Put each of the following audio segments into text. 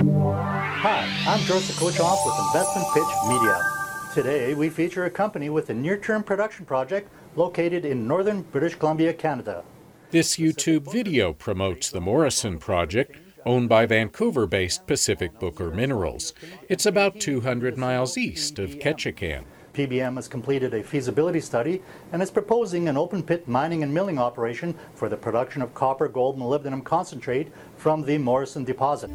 Hi, I'm Joseph Kochoff with Investment Pitch Media. Today we feature a company with a near-term production project located in northern British Columbia, Canada. This YouTube video promotes the Morrison project, owned by Vancouver-based Pacific Booker Minerals. It's about 200 miles east of Ketchikan. PBM has completed a feasibility study and is proposing an open-pit mining and milling operation for the production of copper, gold, and molybdenum concentrate from the Morrison deposit.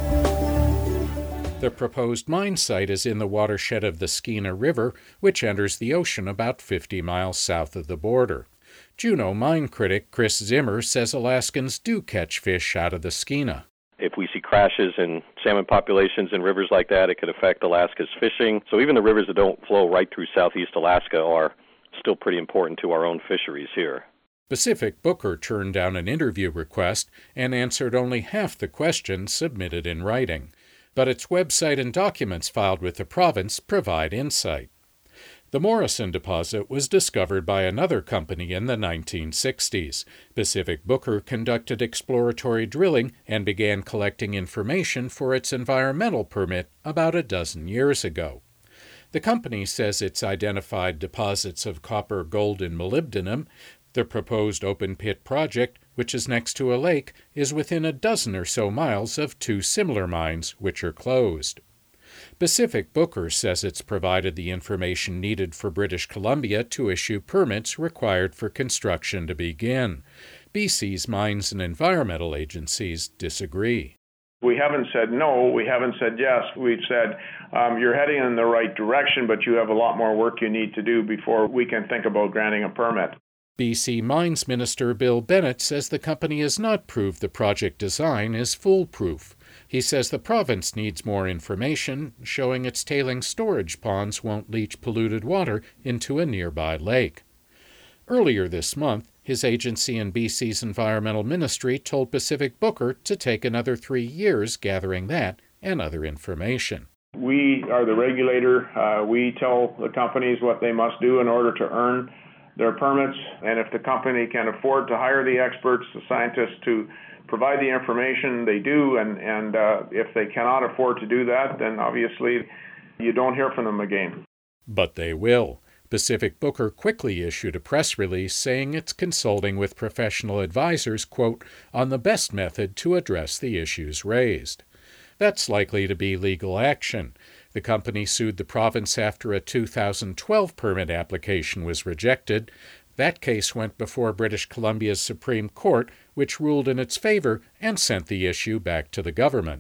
The proposed mine site is in the watershed of the Skeena River, which enters the ocean about 50 miles south of the border. Juneau mine critic Chris Zimmer says Alaskans do catch fish out of the Skeena. If we see crashes in salmon populations in rivers like that, it could affect Alaska's fishing. So even the rivers that don't flow right through southeast Alaska are still pretty important to our own fisheries here. Pacific Booker turned down an interview request and answered only half the questions submitted in writing. But its website and documents filed with the province provide insight. The Morrison deposit was discovered by another company in the 1960s. Pacific Booker conducted exploratory drilling and began collecting information for its environmental permit about a dozen years ago. The company says it's identified deposits of copper, gold, and molybdenum. The proposed open-pit project, which is next to a lake, is within a dozen or so miles of two similar mines, which are closed. Pacific Booker says it's provided the information needed for British Columbia to issue permits required for construction to begin. BC's mines and environmental agencies disagree. We haven't said no, we haven't said yes. We've said you're heading in the right direction, but you have a lot more work you need to do before we can think about granting a permit. BC Mines Minister Bill Bennett says the company has not proved the project design is foolproof. He says the province needs more information showing its tailings storage ponds won't leach polluted water into a nearby lake. Earlier this month, his agency and BC's Environmental Ministry told Pacific Booker to take another 3 years gathering that and other information. We are the regulator. We tell the companies what they must do in order to earn their permits, and if the company can afford to hire the experts, the scientists to provide the information, they do, and if they cannot afford to do that, then obviously you don't hear from them again. But they will. Pacific Booker quickly issued a press release saying it's consulting with professional advisors, quote, on the best method to address the issues raised. That's likely to be legal action. The company sued the province after a 2012 permit application was rejected. That case went before British Columbia's Supreme Court, which ruled in its favor and sent the issue back to the government.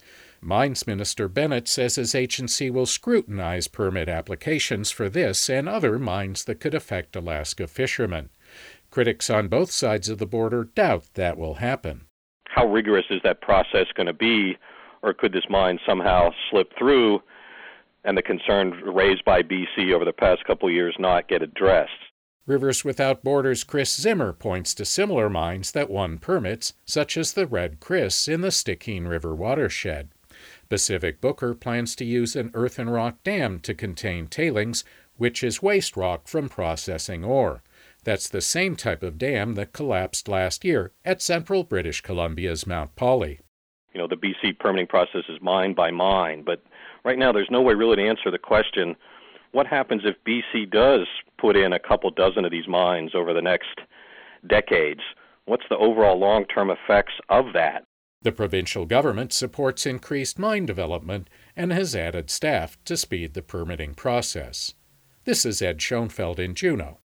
Mines Minister Bennett says his agency will scrutinize permit applications for this and other mines that could affect Alaska fishermen. Critics on both sides of the border doubt that will happen. How rigorous is that process going to be, or could this mine somehow slip through and the concerns raised by BC over the past couple of years not get addressed? Rivers Without Borders' Chris Zimmer points to similar mines that won permits, such as the Red Chris in the Stikine River watershed. Pacific Booker plans to use an earthen rock dam to contain tailings, which is waste rock from processing ore. That's the same type of dam that collapsed last year at central British Columbia's Mount Polly. You know, the BC permitting process is mine by mine, but right now there's no way really to answer the question, what happens if BC does put in a couple dozen of these mines over the next decades? What's the overall long-term effects of that? The provincial government supports increased mine development and has added staff to speed the permitting process. This is Ed Schoenfeld in Juneau.